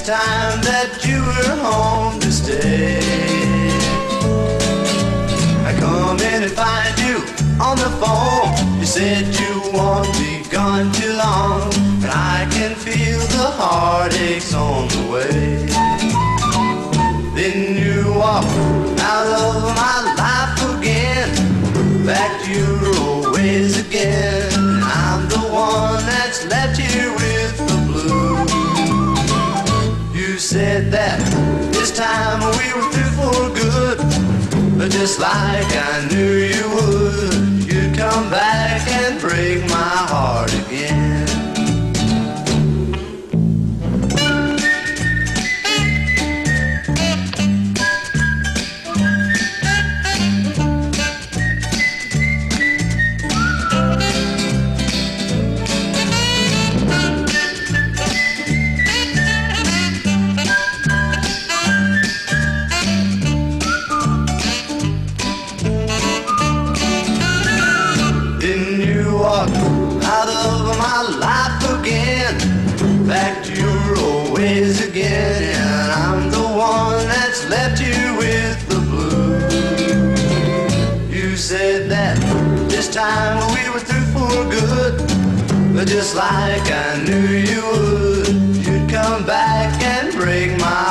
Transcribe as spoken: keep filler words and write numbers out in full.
time that you were home to stay. I come in and find you on the phone. You said you won't be gone too long, but I can feel the heartaches on the way. Then you walk out of my life again, back to your old ways again. I'm the one that's left here with the blues. You said that this time we were through for good, but just like I knew you would, you'd come back and break my heart again. Out of my life again, back to your old ways again, and I'm the one that's left here with the blues. You said that this time we were through for good, but just like I knew you would, you'd come back and break my